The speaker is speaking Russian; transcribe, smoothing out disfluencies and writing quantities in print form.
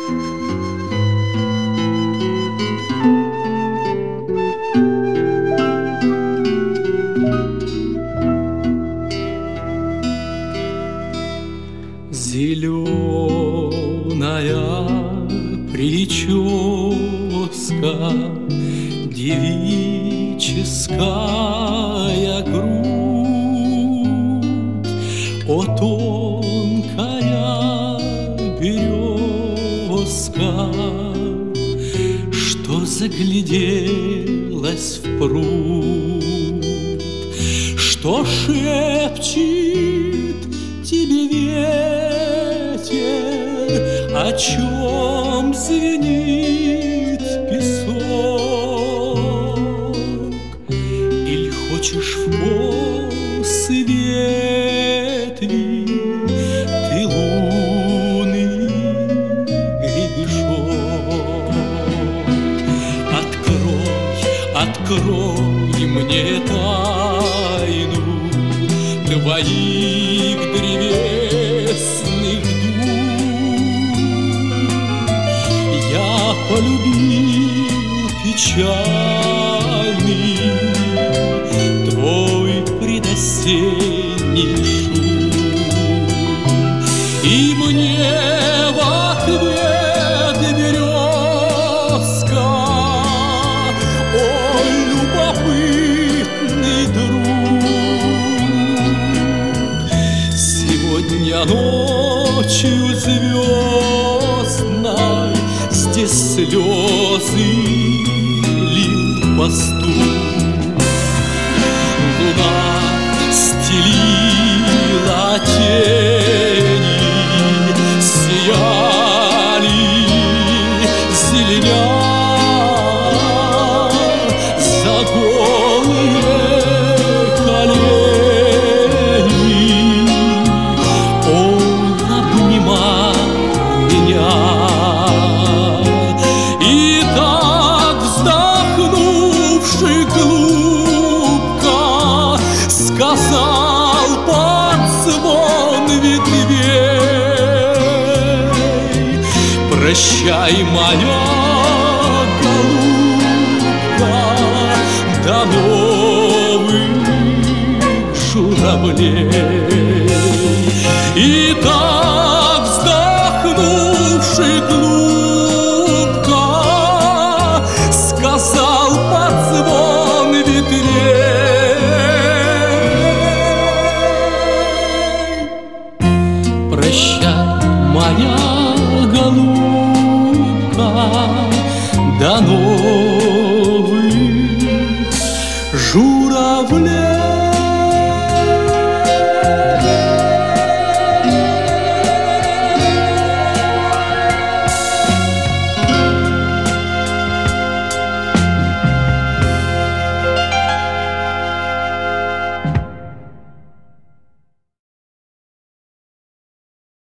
Зеленая прическа, девическая грудь, о тонкая березка, что загляделась в пруд, что шепчет тебе ветер, о чем звенит песок. Иль хочешь в косы ветви ты лунный гребешок? Открой, открой мне тайну твоих древесных дум. Я полюбил печальный твой предосенний шум, и мне в ответ березка: ой, любопытный друг, сегодня ночью звездной здесь слезы лил пастух. Луна стелила тени, сияли, зеленя за голые колени. Он обнимал меня, и так, вздохнувши глубоко, сказал под звон ветвей: прощай, моя голубка, до новых журавлей. И так, вздохнувши глубоко, сказал под звон ветвей: прощай, моя голубка, до новых